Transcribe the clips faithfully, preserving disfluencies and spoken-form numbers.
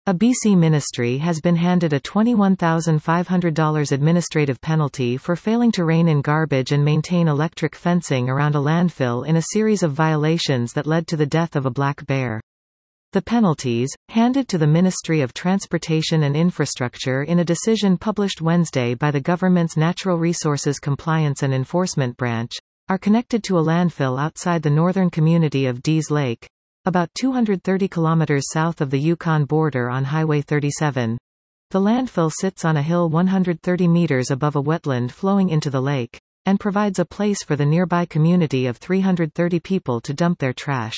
A B C ministry has been handed a twenty-one thousand five hundred dollars administrative penalty for failing to rein in garbage and maintain electric fencing around a landfill in a series of violations that led to the death of a black bear. The penalties, handed to the Ministry of Transportation and Infrastructure in a decision published Wednesday by the government's Natural Resources Compliance and Enforcement Branch, are connected to a landfill outside the northern community of Dease Lake, about two hundred thirty kilometers south of the Yukon border on Highway thirty-seven. The landfill sits on a hill one hundred thirty meters above a wetland flowing into the lake, and provides a place for the nearby community of three hundred thirty people to dump their trash.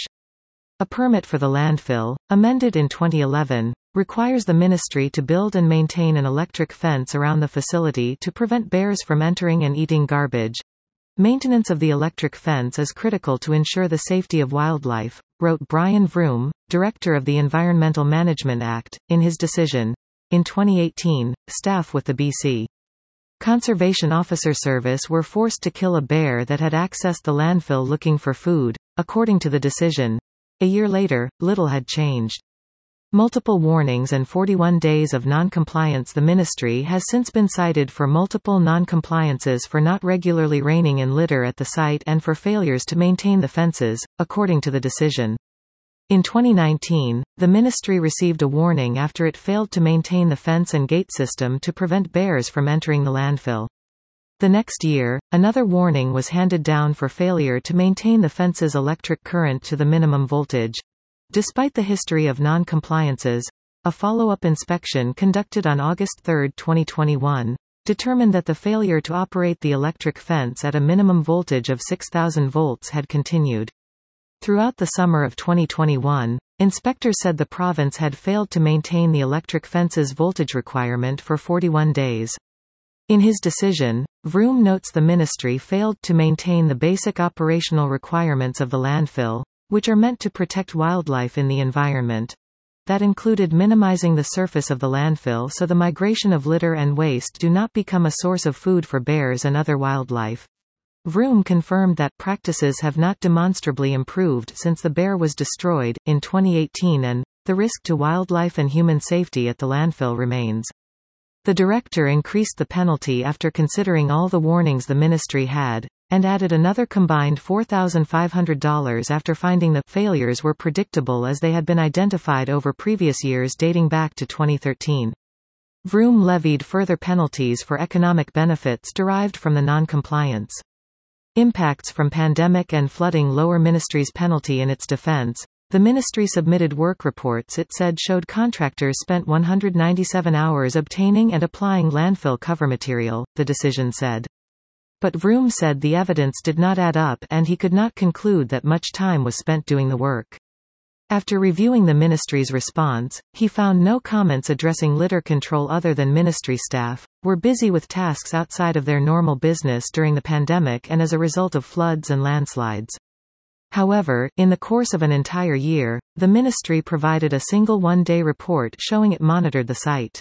A permit for the landfill, amended in twenty eleven, requires the ministry to build and maintain an electric fence around the facility to prevent bears from entering and eating garbage. Maintenance of the electric fence is critical to ensure the safety of wildlife, wrote Brian Vroom, director of the Environmental Management Act, in his decision. In twenty eighteen, staff with the B C Conservation Officer Service were forced to kill a bear that had accessed the landfill looking for food, according to the decision. A year later, little had changed. Multiple warnings and forty-one days of non-compliance. The ministry has since been cited for multiple non-compliances for not regularly reining in litter at the site and for failures to maintain the fences, according to the decision. In twenty nineteen, the ministry received a warning after it failed to maintain the fence and gate system to prevent bears from entering the landfill. The next year, another warning was handed down for failure to maintain the fence's electric current to the minimum voltage. Despite the history of non-compliances, a follow-up inspection conducted on August third, twenty twenty-one, determined that the failure to operate the electric fence at a minimum voltage of six thousand volts had continued. Throughout the summer of twenty twenty-one, inspectors said the province had failed to maintain the electric fence's voltage requirement for forty-one days. In his decision, Vroom notes the ministry failed to maintain the basic operational requirements of the landfill, which are meant to protect wildlife in the environment. That included minimizing the surface of the landfill so the migration of litter and waste do not become a source of food for bears and other wildlife. Vroom confirmed that practices have not demonstrably improved since the bear was destroyed, in twenty eighteen, and the risk to wildlife and human safety at the landfill remains. The director increased the penalty after considering all the warnings the ministry had, and added another combined four thousand five hundred dollars after finding the failures were predictable as they had been identified over previous years dating back to twenty thirteen. Vroom levied further penalties for economic benefits derived from the non-compliance. Impacts from pandemic and flooding lower ministry's penalty. In its defense, the ministry submitted work reports it said showed contractors spent one hundred ninety-seven hours obtaining and applying landfill cover material, the decision said. But Vroom said the evidence did not add up and he could not conclude that much time was spent doing the work. After reviewing the ministry's response, he found no comments addressing litter control other than ministry staff were busy with tasks outside of their normal business during the pandemic and as a result of floods and landslides. However, in the course of an entire year, the ministry provided a single one-day report showing it monitored the site.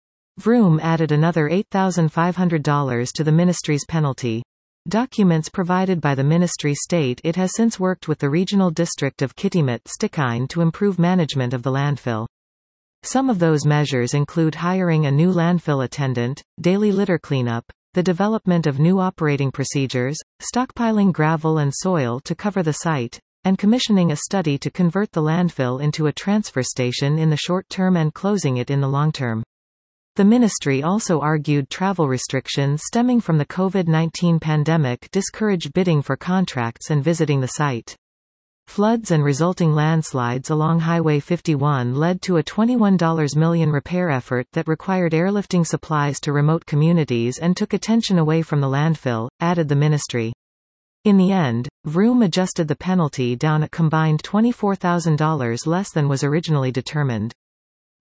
Vroom added another eight thousand five hundred dollars to the ministry's penalty. Documents provided by the ministry state it has since worked with the regional district of Kitimat-Stikine to improve management of the landfill. Some of those measures include hiring a new landfill attendant, daily litter cleanup, the development of new operating procedures, stockpiling gravel and soil to cover the site, and commissioning a study to convert the landfill into a transfer station in the short term and closing it in the long term. The ministry also argued travel restrictions stemming from the COVID nineteen pandemic discouraged bidding for contracts and visiting the site. Floods and resulting landslides along Highway fifty-one led to a twenty-one million dollars repair effort that required airlifting supplies to remote communities and took attention away from the landfill, added the ministry. In the end, Vroom adjusted the penalty down a combined twenty-four thousand dollars less than was originally determined.